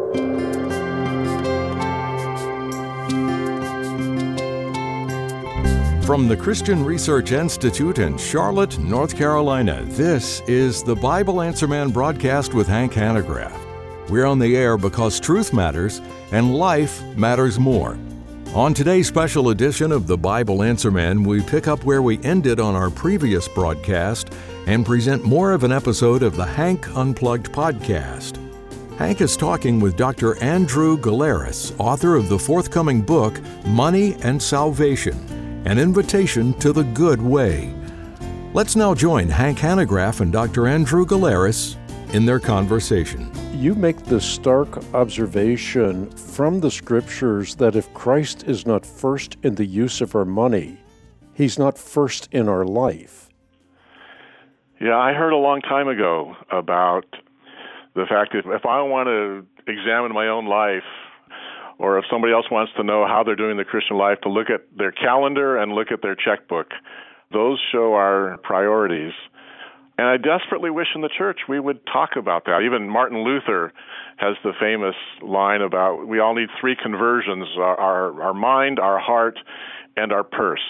From the Christian Research Institute in Charlotte, North Carolina, this is the Bible Answer Man broadcast with Hank Hanegraaff. We're on the air because truth matters and life matters more. On today's special edition of the Bible Answer Man, we pick up where we ended on our previous broadcast and present more of an episode of the Hank Unplugged podcast. Hank is talking with Dr. Andrew Galeris, author of the forthcoming book, Money and Salvation, an invitation to the good way. Let's now join Hank Hanegraaff and Dr. Andrew Galeris in their conversation. You make the stark observation from the scriptures that if Christ is not first in the use of our money, he's not first in our life. Yeah, I heard a long time ago about the fact that if I want to examine my own life, or if somebody else wants to know how they're doing the Christian life, to look at their calendar and look at their checkbook. Those show our priorities. And I desperately wish in the church we would talk about that. Even Martin Luther has the famous line about we all need three conversions, our mind, our heart, and our purse.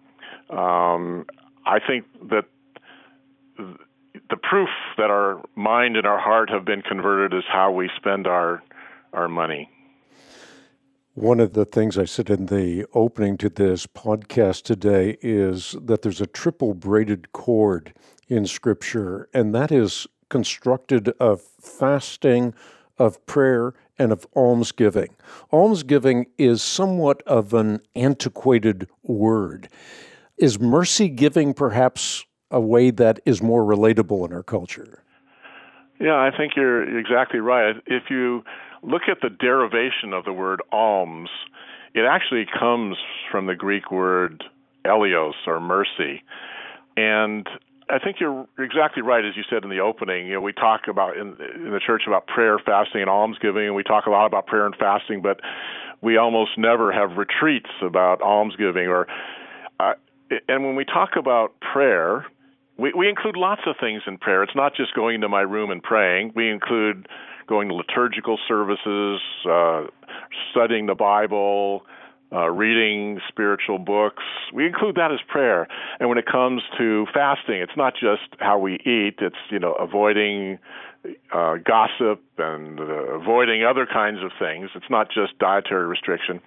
I think that the proof that our mind and our heart have been converted is how we spend our money. One of the things I said in the opening to this podcast today is that there's a triple braided cord in Scripture, and that is constructed of fasting, of prayer, and of almsgiving. Almsgiving is somewhat of an antiquated word. Is mercy giving perhaps a way that is more relatable in our culture? Yeah, I think you're exactly right. If you look at the derivation of the word alms, it actually comes from the Greek word eleos, or mercy. And I think you're exactly right, as you said in the opening. You know, we talk about in the church about prayer, fasting, and almsgiving, and we talk a lot about prayer and fasting, but we almost never have retreats about almsgiving. And when we talk about prayer, we include lots of things in prayer. It's not just going into my room and praying. We include going to liturgical services, studying the Bible, reading spiritual books. We include that as prayer. And when it comes to fasting, it's not just how we eat. It's, avoiding gossip and avoiding other kinds of things. It's not just dietary restriction.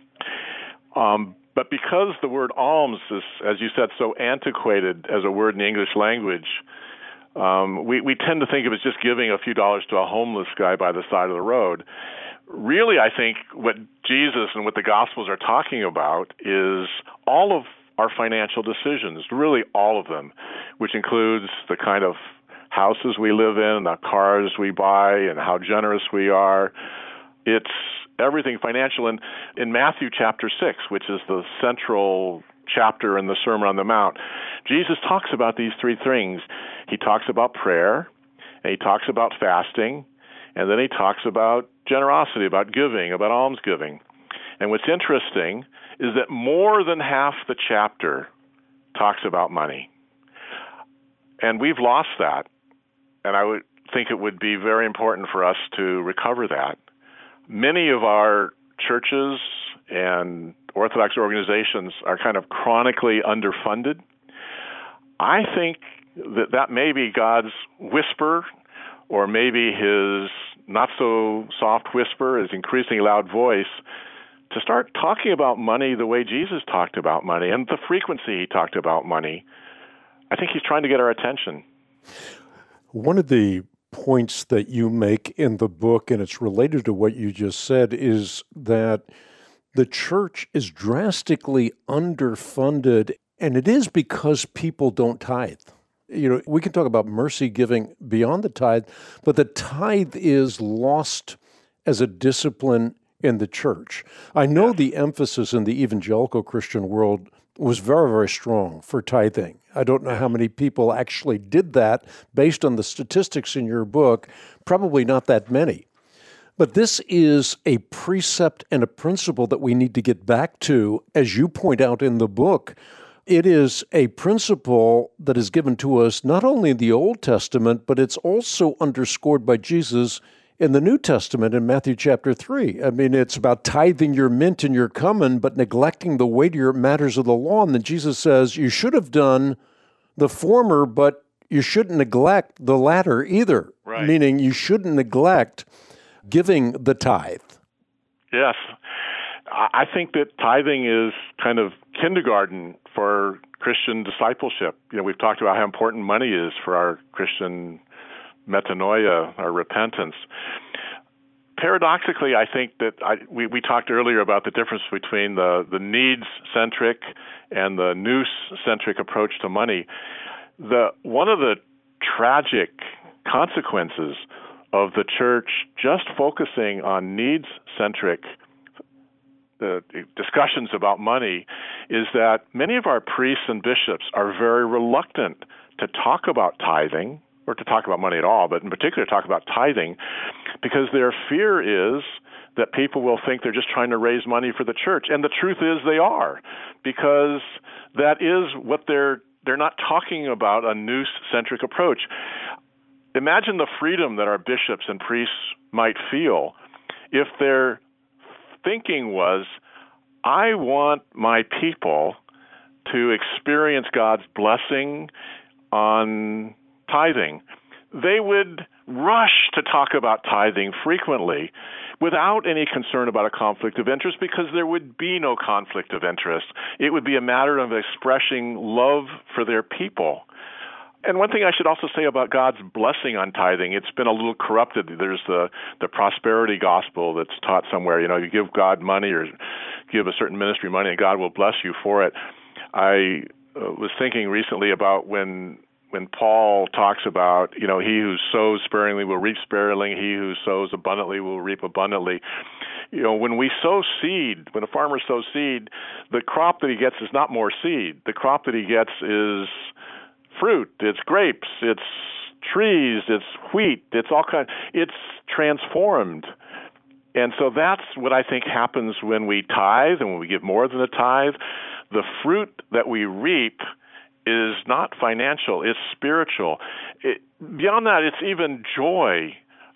But because the word alms is, as you said, so antiquated as a word in the English language, we tend to think of it as just giving a few dollars to a homeless guy by the side of the road. Really, I think what Jesus and what the Gospels are talking about is all of our financial decisions, really all of them, which includes the kind of houses we live in, the cars we buy, and how generous we are. It's everything financial. And in Matthew chapter 6, which is the central chapter in the Sermon on the Mount, Jesus talks about these three things. He talks about prayer, and he talks about fasting, and then he talks about generosity, about giving, about almsgiving. And what's interesting is that more than half the chapter talks about money. And we've lost that. And I would think it would be very important for us to recover that. Many of our churches and Orthodox organizations are kind of chronically underfunded. I think that may be God's whisper, or maybe his not-so-soft whisper, his increasingly loud voice, to start talking about money the way Jesus talked about money and the frequency he talked about money. I think he's trying to get our attention. One of the points that you make in the book, and it's related to what you just said, is that the church is drastically underfunded, and it is because people don't tithe. We can talk about mercy giving beyond the tithe, but the tithe is lost as a discipline in the church. I know the emphasis in the evangelical Christian world was very, very strong for tithing. I don't know how many people actually did that based on the statistics in your book, probably not that many. But this is a precept and a principle that we need to get back to, as you point out in the book. It is a principle that is given to us not only in the Old Testament, but it's also underscored by Jesus in the New Testament in Matthew chapter 3. I mean, it's about tithing your mint and your cumin, but neglecting the weightier matters of the law. And then Jesus says, you should have done the former, but you shouldn't neglect the latter either. Right. Meaning you shouldn't neglect giving the tithe. Yes. I think that tithing is kind of kindergarten for Christian discipleship. We've talked about how important money is for our Christian metanoia, our repentance. Paradoxically, I think that we talked earlier about the difference between the needs-centric and the nous-centric approach to money. One of the tragic consequences of the church just focusing on needs-centric discussions about money is that many of our priests and bishops are very reluctant to talk about tithing, or to talk about money at all, but in particular talk about tithing, because their fear is that people will think they're just trying to raise money for the church. And the truth is they are, because that is what they're not talking about a nous-centric approach. Imagine the freedom that our bishops and priests might feel if their thinking was, I want my people to experience God's blessing on tithing. They would rush to talk about tithing frequently without any concern about a conflict of interest, because there would be no conflict of interest. It would be a matter of expressing love for their people. And one thing I should also say about God's blessing on tithing, it's been a little corrupted. There's the prosperity gospel that's taught somewhere. You give God money or give a certain ministry money and God will bless you for it. I was thinking recently about when Paul talks about, he who sows sparingly will reap sparingly, he who sows abundantly will reap abundantly. When we sow seed, when a farmer sows seed, the crop that he gets is not more seed. The crop that he gets is fruit, it's grapes, it's trees, it's wheat, it's transformed. And so that's what I think happens when we tithe and when we give more than a tithe. The fruit that we reap is not financial, it's spiritual. Beyond that, it's even joy.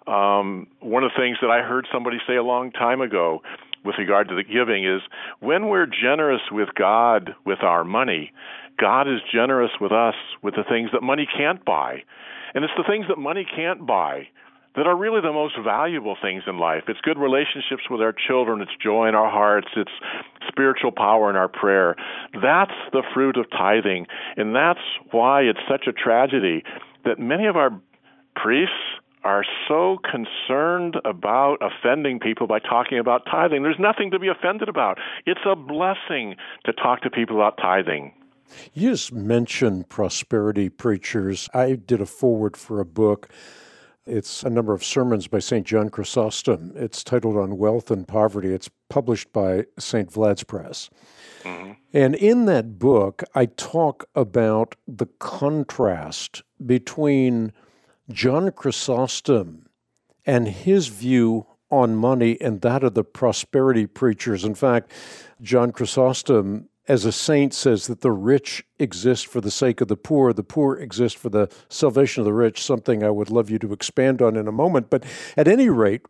One of the things that I heard somebody say a long time ago with regard to the giving is, when we're generous with God with our money, God is generous with us with the things that money can't buy. And it's the things that money can't buy that are really the most valuable things in life. It's good relationships with our children, it's joy in our hearts, it's spiritual power in our prayer. That's the fruit of tithing, and that's why it's such a tragedy that many of our priests are so concerned about offending people by talking about tithing. There's nothing to be offended about. It's a blessing to talk to people about tithing. You just mentioned prosperity preachers. I did a foreword for a book. It's a number of sermons by St. John Chrysostom. It's titled On Wealth and Poverty. It's published by St. Vlad's Press. Mm-hmm. And in that book, I talk about the contrast between John Chrysostom and his view on money and that of the prosperity preachers. In fact, John Chrysostom, as a saint, says that the rich exist for the sake of the poor exist for the salvation of the rich, something I would love you to expand on in a moment. But at any rate,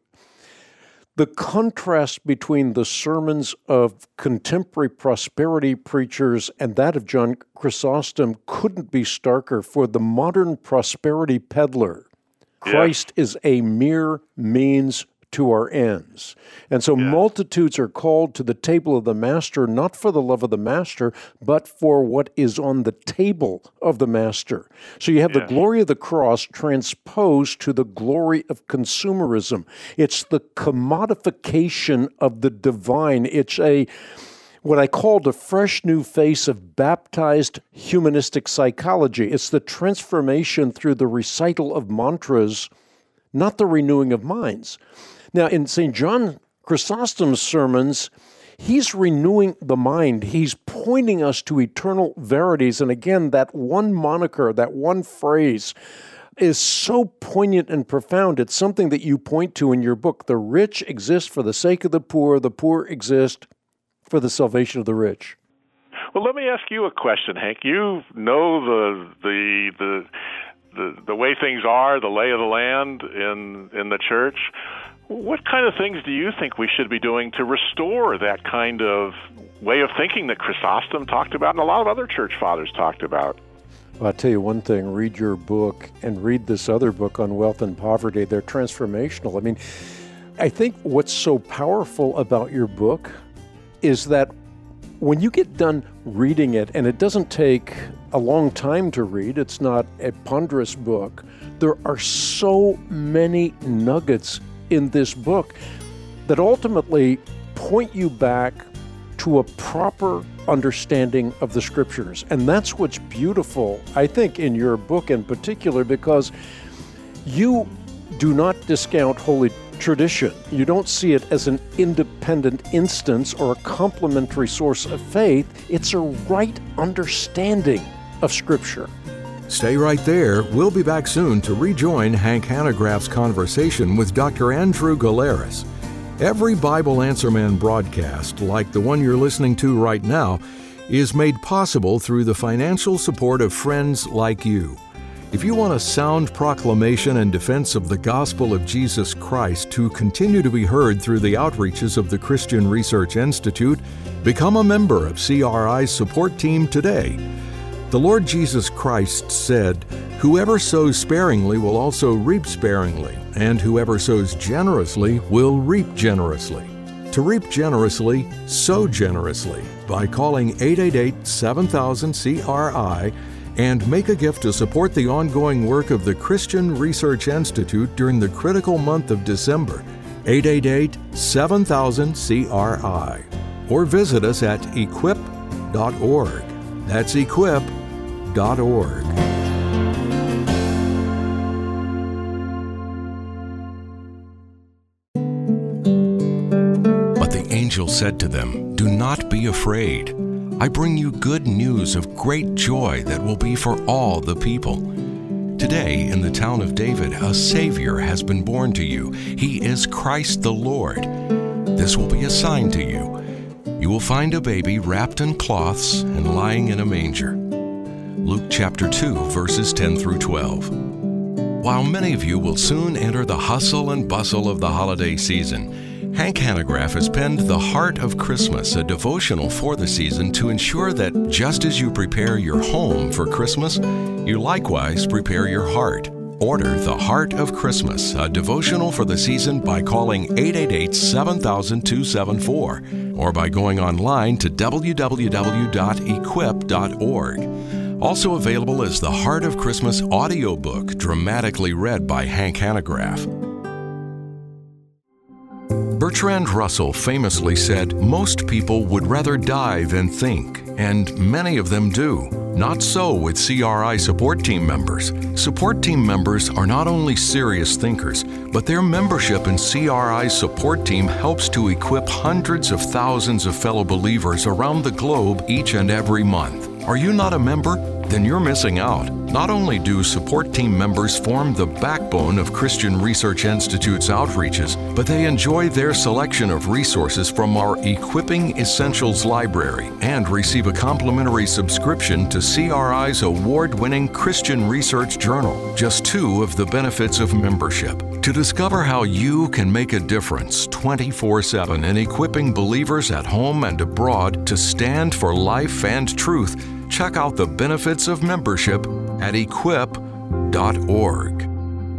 the contrast between the sermons of contemporary prosperity preachers and that of John Chrysostom couldn't be starker. For the modern prosperity peddler, Christ is a mere means to our ends. And so multitudes are called to the table of the master, not for the love of the master, but for what is on the table of the master. So you have the glory of the cross transposed to the glory of consumerism. It's the commodification of the divine. It's what I called a fresh new face of baptized humanistic psychology. It's the transformation through the recital of mantras, not the renewing of minds. Now, in St. John Chrysostom's sermons, he's renewing the mind. He's pointing us to eternal verities. And again, that one moniker, that one phrase is so poignant and profound. It's something that you point to in your book. The rich exist for the sake of the poor exist for the salvation of the rich. Well, let me ask you a question, Hank. You know the the way things are, the lay of the land in the church. What kind of things do you think we should be doing to restore that kind of way of thinking that Chrysostom talked about and a lot of other church fathers talked about? Well, I'll tell you one thing, read your book and read this other book on wealth and poverty. They're transformational. I mean, I think what's so powerful about your book is that when you get done reading it, and it doesn't take a long time to read, it's not a ponderous book, there are so many nuggets in this book that ultimately point you back to a proper understanding of the Scriptures. And that's what's beautiful, I think, in your book in particular, because you do not discount Holy Tradition. You don't see it as an independent instance or a complementary source of faith. It's a right understanding of Scripture. Stay right there. We'll be back soon to rejoin Hank Hanegraaff's conversation with Dr. Andrew Galeris. Every Bible Answer Man broadcast, like the one you're listening to right now, is made possible through the financial support of friends like you. If you want a sound proclamation and defense of the gospel of Jesus Christ to continue to be heard through the outreaches of the Christian Research Institute, become a member of CRI's support team today. The Lord Jesus Christ said, "Whoever sows sparingly will also reap sparingly, and whoever sows generously will reap generously." To reap generously, sow generously by calling 888-7000-CRI and make a gift to support the ongoing work of the Christian Research Institute during the critical month of December. 888-7000-CRI. Or visit us at equip.org. That's equip.org. But the angel said to them, "Do not be afraid. I bring you good news of great joy that will be for all the people. Today, in the town of David, a Savior has been born to you. He is Christ the Lord. This will be a sign to you. You will find a baby wrapped in cloths and lying in a manger." Luke chapter 2, verses 10 through 12. While many of you will soon enter the hustle and bustle of the holiday season, Hank Hanegraaff has penned The Heart of Christmas, a devotional for the season to ensure that just as you prepare your home for Christmas, you likewise prepare your heart. Order The Heart of Christmas, a devotional for the season by calling 888-7000-274 or by going online to www.equip.org. Also available is The Heart of Christmas audiobook, dramatically read by Hank Hanegraaff. Bertrand Russell famously said, "Most people would rather die than think," and many of them do. Not so with CRI support team members. Support team members are not only serious thinkers, but their membership in CRI's support team helps to equip hundreds of thousands of fellow believers around the globe each and every month. Are you not a member? Then you're missing out. Not only do support team members form the backbone of Christian Research Institute's outreaches, but they enjoy their selection of resources from our Equipping Essentials library and receive a complimentary subscription to CRI's award-winning Christian Research Journal, just two of the benefits of membership. To discover how you can make a difference 24/7 in equipping believers at home and abroad to stand for life and truth, check out the benefits of membership at equip.org.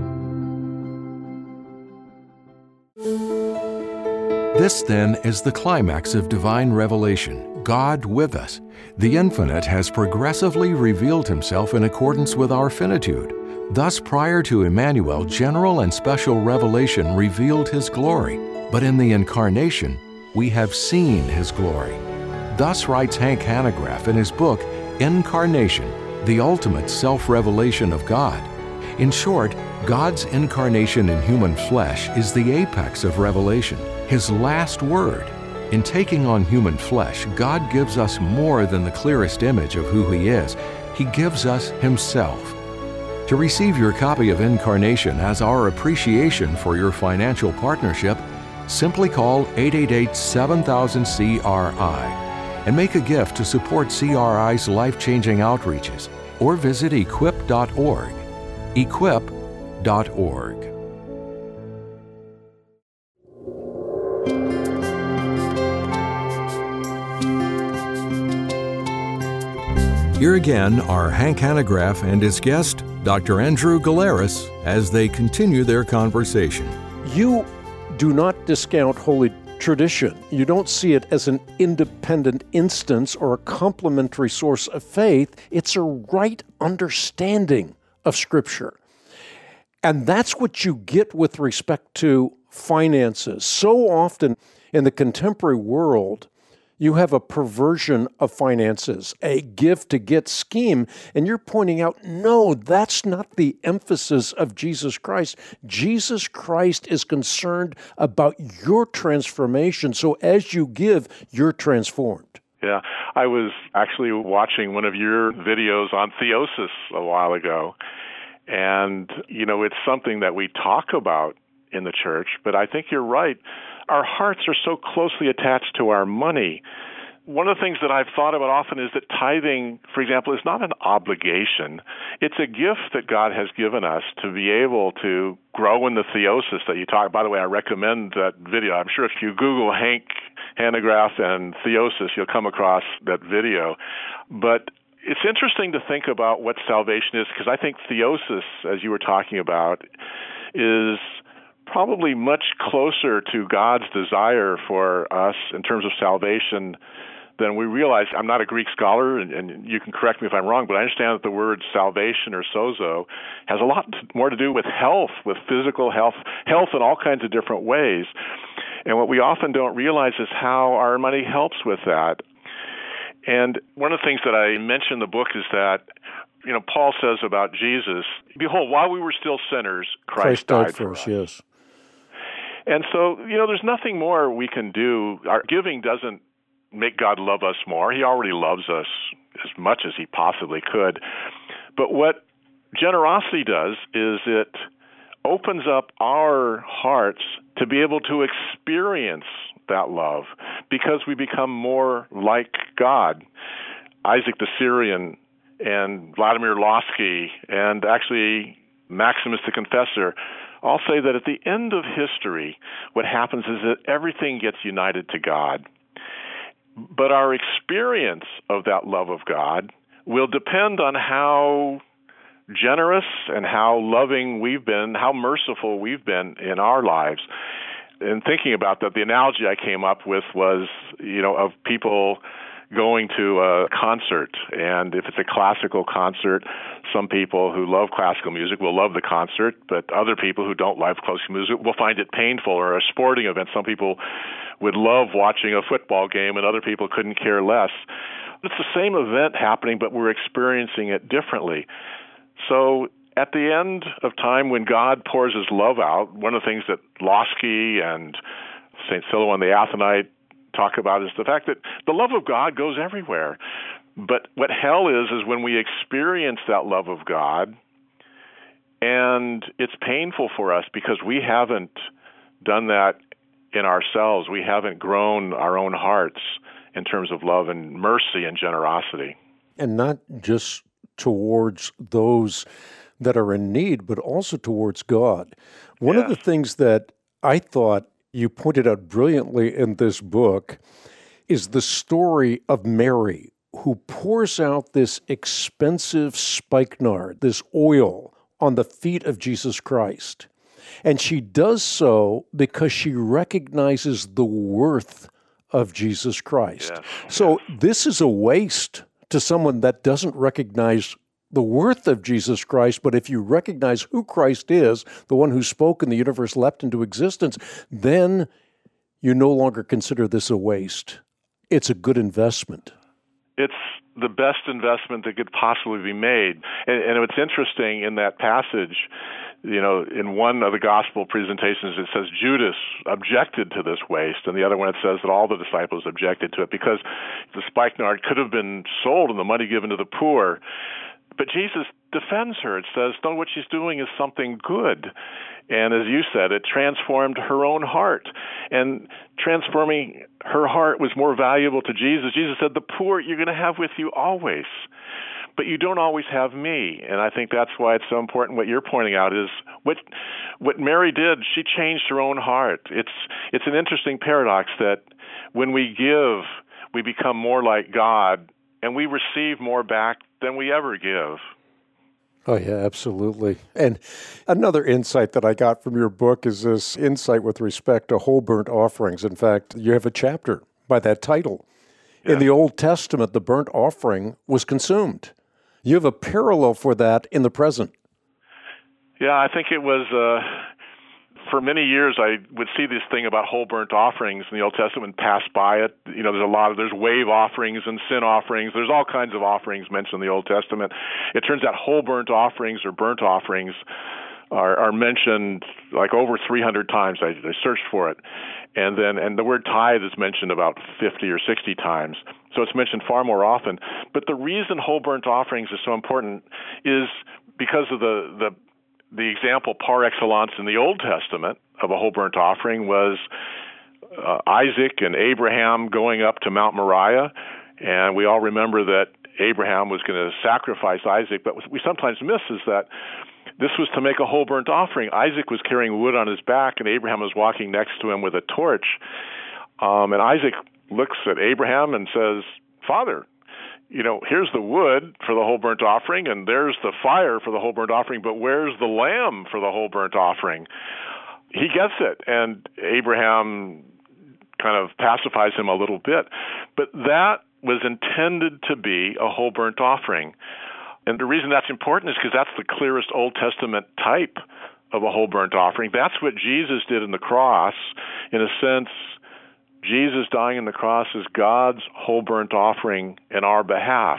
This, then, is the climax of divine revelation, God with us. The Infinite has progressively revealed Himself in accordance with our finitude. Thus, prior to Emmanuel, general and special revelation revealed His glory, but in the Incarnation, we have seen His glory. Thus writes Hank Hanegraaff in his book, Incarnation, the ultimate self-revelation of God. In short, God's incarnation in human flesh is the apex of revelation, His last word. In taking on human flesh, God gives us more than the clearest image of who He is. He gives us Himself. To receive your copy of Incarnation as our appreciation for your financial partnership, simply call 888-7000-CRI. and make a gift to support CRI's life-changing outreaches, or visit equip.org. equip.org. Here again are Hank Hanegraaff and his guest, Dr. Andrew Galeris, as they continue their conversation. You do not discount Holy Tradition. You don't see it as an independent instance or a complementary source of faith. It's a right understanding of Scripture. And that's what you get with respect to finances. So often in the contemporary world, you have a perversion of finances, a give-to-get scheme, and you're pointing out, no, that's not the emphasis of Jesus Christ. Jesus Christ is concerned about your transformation, so as you give, you're transformed. Yeah, I was actually watching one of your videos on theosis a while ago, and, it's something that we talk about in the church, but I think you're right. Our hearts are so closely attached to our money. One of the things that I've thought about often is that tithing, for example, is not an obligation. It's a gift that God has given us to be able to grow in the theosis that you talk. By the way, I recommend that video. I'm sure if you Google Hank Hanegraaff and theosis, you'll come across that video. But it's interesting to think about what salvation is, because I think theosis, as you were talking about, is probably much closer to God's desire for us in terms of salvation than we realize. I'm not a Greek scholar, and you can correct me if I'm wrong, but I understand that the word salvation or sozo has a lot more to do with health, with physical health in all kinds of different ways. And what we often don't realize is how our money helps with that. And one of the things that I mention in the book is that Paul says about Jesus, behold, while we were still sinners, Christ died for us. Yes. And so, there's nothing more we can do. Our giving doesn't make God love us more. He already loves us as much as he possibly could. But what generosity does is it opens up our hearts to be able to experience that love because we become more like God. Isaac the Syrian and Vladimir Lossky and actually Maximus the Confessor all say that at the end of history, what happens is that everything gets united to God. But our experience of that love of God will depend on how generous and how loving we've been, how merciful we've been in our lives. And thinking about that, the analogy I came up with was, of people going to a concert. And if it's a classical concert, some people who love classical music will love the concert, but other people who don't love classical music will find it painful. Or a sporting event, some people would love watching a football game and other people couldn't care less. It's the same event happening, but we're experiencing it differently. So at the end of time, when God pours his love out, one of the things that Lossky and St. Silouan the Athonite talk about is the fact that the love of God goes everywhere. But what hell is when we experience that love of God, and it's painful for us because we haven't done that in ourselves. We haven't grown our own hearts in terms of love and mercy and generosity. And not just towards those that are in need, but also towards God. One of the things that I thought you pointed out brilliantly in this book is the story of Mary, who pours out this expensive spikenard, this oil, on the feet of Jesus Christ. And she does so because she recognizes the worth of Jesus Christ. Yes. So this is a waste to someone that doesn't recognize the worth of Jesus Christ, but if you recognize who Christ is, the one who spoke and the universe leapt into existence, then you no longer consider this a waste. It's a good investment. It's the best investment that could possibly be made. And what's interesting in that passage, in one of the gospel presentations, it says Judas objected to this waste, and the other one it says that all the disciples objected to it because the spikenard could have been sold and the money given to the poor. But Jesus defends her. It says, no, what she's doing is something good. And as you said, it transformed her own heart. And transforming her heart was more valuable to Jesus. Jesus said, the poor you're going to have with you always. but you don't always have me. And I think that's why it's so important what you're pointing out is what Mary did, she changed her own heart. It's an interesting paradox that when we give, we become more like God, and we receive more back than we ever give. Oh, yeah, absolutely. And another insight that I got from your book is this insight with respect to whole burnt offerings. In fact, you have a chapter by that title. Yeah. In the Old Testament, the burnt offering was consumed. You have a parallel for that in the present. Yeah, I think it was, for many years I would see this thing about whole burnt offerings in the Old Testament, pass by it. You know, there's wave offerings and sin offerings. There's all kinds of offerings mentioned in the Old Testament. It turns out whole burnt offerings or burnt offerings are mentioned like over 300 times. I searched for it. And the word tithe is mentioned about 50 or 60 times. So it's mentioned far more often. But the reason whole burnt offerings is so important is because of the example par excellence in the Old Testament of a whole burnt offering was Isaac and Abraham going up to Mount Moriah. And we all remember that Abraham was going to sacrifice Isaac. But what we sometimes miss is that this was to make a whole burnt offering. Isaac was carrying wood on his back, and Abraham was walking next to him with a torch. And Isaac looks at Abraham and says, "Father, you know, here's the wood for the whole burnt offering, and there's the fire for the whole burnt offering, but where's the lamb for the whole burnt offering?" He gets it, and Abraham kind of pacifies him a little bit. But that was intended to be a whole burnt offering. And the reason that's important is because that's the clearest Old Testament type of a whole burnt offering. That's what Jesus did in the cross. In a sense, Jesus dying on the cross is God's whole burnt offering in our behalf.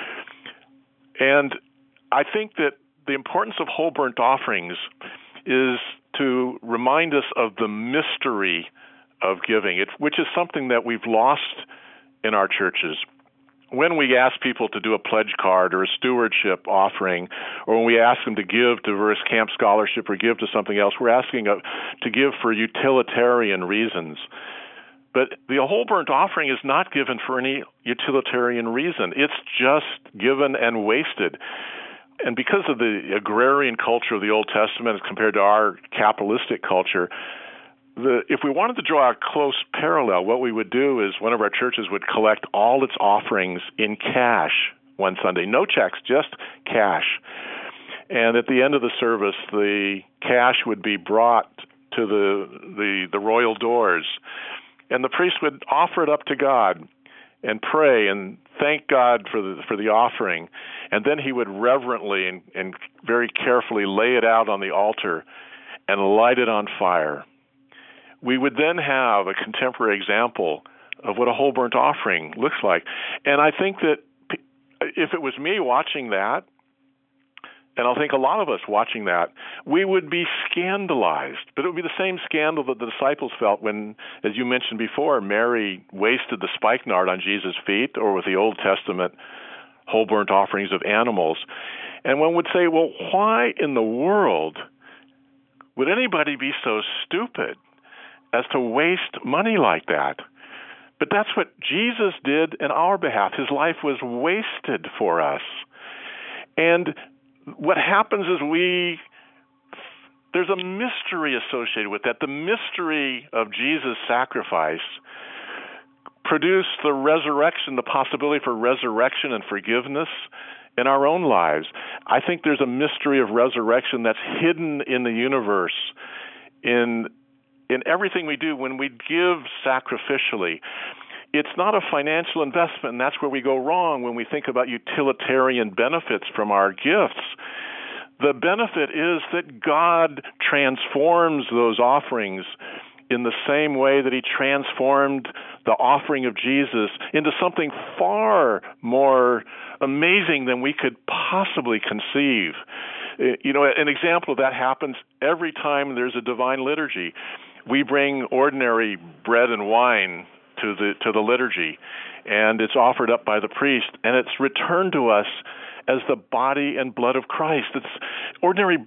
And I think that the importance of whole burnt offerings is to remind us of the mystery of giving, which is something that we've lost in our churches. When we ask people to do a pledge card or a stewardship offering, or when we ask them to give to Verse Camp Scholarship or give to something else, we're asking to give for utilitarian reasons. But the whole burnt offering is not given for any utilitarian reason. It's just given and wasted. And because of the agrarian culture of the Old Testament as compared to our capitalistic culture, if we wanted to draw a close parallel, what we would do is one of our churches would collect all its offerings in cash one Sunday. No checks, just cash. And at the end of the service, the cash would be brought to the royal doors. And the priest would offer it up to God and pray and thank God for the offering. And then he would reverently and very carefully lay it out on the altar and light it on fire. We would then have a contemporary example of what a whole burnt offering looks like. And I think that if it was me watching that, and I think a lot of us watching that, we would be scandalized. But it would be the same scandal that the disciples felt when, as you mentioned before, Mary wasted the spikenard on Jesus' feet, or with the Old Testament whole burnt offerings of animals. And one would say, well, why in the world would anybody be so stupid as to waste money like that? But that's what Jesus did in our behalf. His life was wasted for us. And what happens is there's a mystery associated with that. The mystery of Jesus' sacrifice produced the resurrection, the possibility for resurrection and forgiveness in our own lives. I think there's a mystery of resurrection that's hidden in the universe, in everything we do when we give sacrificially. It's not a financial investment, and that's where we go wrong when we think about utilitarian benefits from our gifts. The benefit is that God transforms those offerings in the same way that he transformed the offering of Jesus into something far more amazing than we could possibly conceive. You know, an example of that happens every time there's a divine liturgy. We bring ordinary bread and wine to the liturgy, and it's offered up by the priest, and it's returned to us as the body and blood of Christ. It's ordinary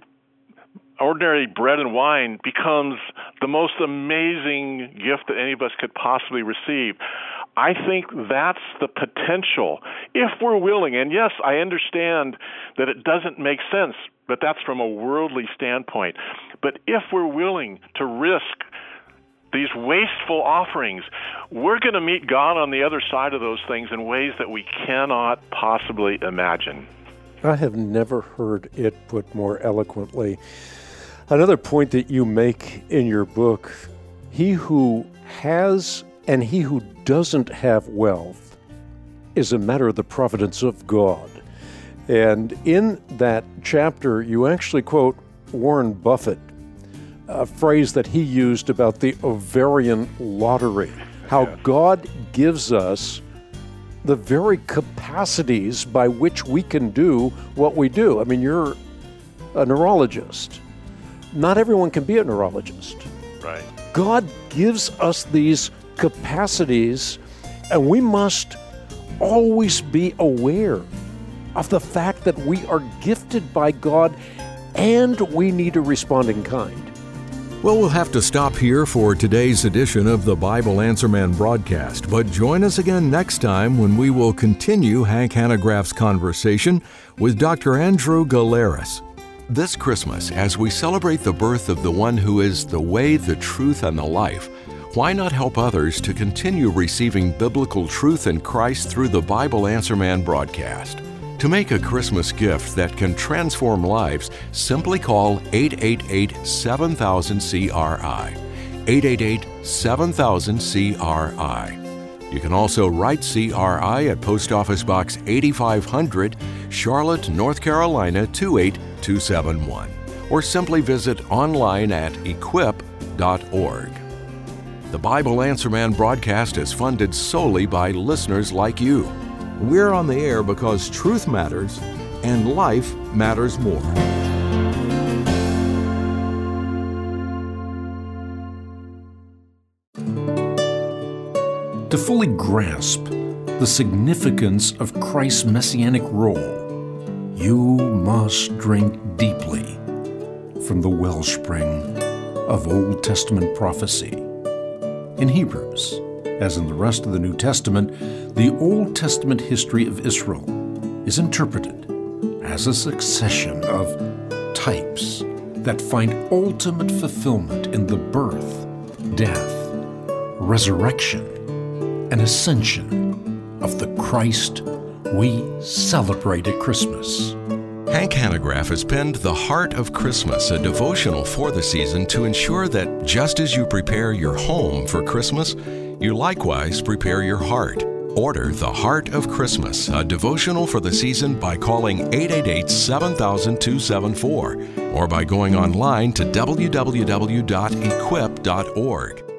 bread and wine becomes the most amazing gift that any of us could possibly receive. I think that's the potential, if we're willing. And yes, I understand that it doesn't make sense, but that's from a worldly standpoint. But if we're willing to risk these wasteful offerings, we're going to meet God on the other side of those things in ways that we cannot possibly imagine. I have never heard it put more eloquently. Another point that you make in your book, he who has and he who doesn't have wealth is a matter of the providence of God. And in that chapter, you actually quote Warren Buffett, a phrase that he used about the ovarian lottery, how God gives us the very capacities by which we can do what we do. I mean, you're a neurologist. Not everyone can be a neurologist. Right. God gives us these capacities, and we must always be aware of the fact that we are gifted by God and we need to respond in kind. Well, we'll have to stop here for today's edition of the Bible Answer Man broadcast, but join us again next time when we will continue Hank Hanegraaff's conversation with Dr. Andrew Galeris. This Christmas, as we celebrate the birth of the one who is the way, the truth, and the life, why not help others to continue receiving biblical truth in Christ through the Bible Answer Man broadcast? To make a Christmas gift that can transform lives, simply call 888-7000-CRI. 888-7000-CRI. You can also write CRI at Post Office Box 8500, Charlotte, North Carolina 28271, or simply visit online at equip.org. The Bible Answer Man broadcast is funded solely by listeners like you. We're on the air because truth matters and life matters more. To fully grasp the significance of Christ's messianic role, you must drink deeply from the wellspring of Old Testament prophecy. In Hebrews, as in the rest of the New Testament, the Old Testament history of Israel is interpreted as a succession of types that find ultimate fulfillment in the birth, death, resurrection, and ascension of the Christ we celebrate at Christmas. Hank Hanegraaff has penned The Heart of Christmas, a devotional for the season to ensure that just as you prepare your home for Christmas, you likewise prepare your heart. Order The Heart of Christmas, a devotional for the season by calling 888-7000-274 or by going online to www.equip.org.